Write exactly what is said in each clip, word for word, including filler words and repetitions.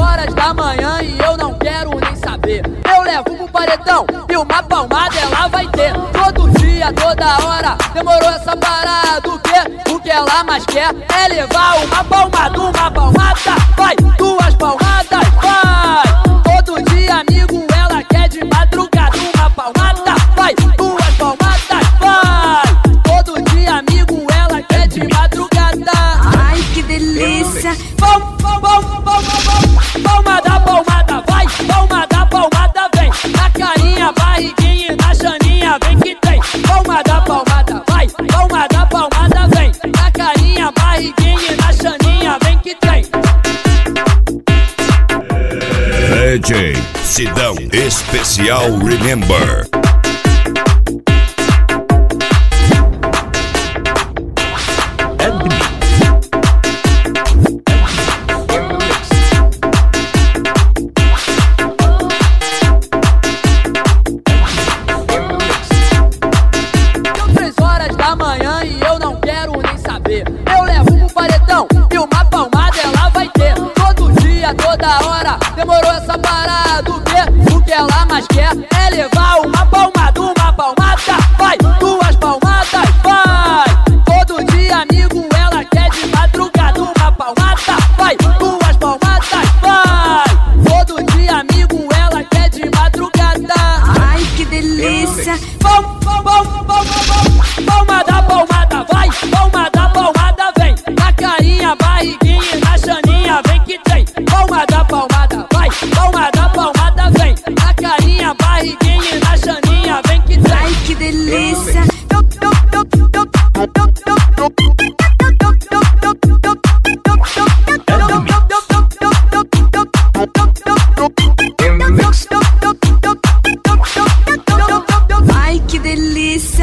horas da manhã e eu não quero nem saber. Eu levo pro paredão e uma palmada ela vai ter. Todo dia, toda hora, demorou essa parada. O que? O que ela mais quer é levar uma palmada, uma palmada, vai, duas palmadas, vai. Todo dia, amigo, ela quer de madrugada. Uma palmada, vai, duas palmadas, vai. Todo dia, amigo, ela quer de madrugada. Ai, que delícia. Pal, pal, pal, pal, pal, pal. Palmada, palmada, vai. Palmada, palmada, vem. Na carinha, barriguinha e na chaninha, vem que tem. Palmada, palmada, vai. Palmada, palmada, vem. Na carinha, barriguinha e na chaninha, vem que tem. D J Sidão Especial Remember. Amanhã e eu não quero nem saber. Eu levo pro paredão e uma palmada ela vai ter. Todo dia, toda hora, demorou essa parada. O que? O que ela mais quer é levar uma palmada, uma palmada, vai, duas palmadas, vai. Todo dia, amigo, ela quer de madrugada. Uma palmada, vai, duas palmadas, vai. Todo dia, amigo, ela quer de madrugada. Ai, que delícia. Pal, pal, pal, pal, pal, pal. Palmada, palmada, vai, palmada, palmada, vem. Na carinha, barriguinha e na chaninha, vem que tem. Palmada, palmada, vai, palmada, palmada, vem. Na carinha, barriguinha e na chaninha, vem que tem. Ai, que delícia. Ai, que delícia.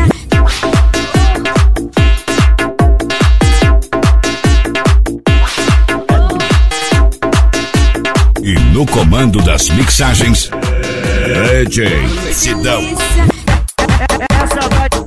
E no comando das mixagens, D J Sidão. Essa vai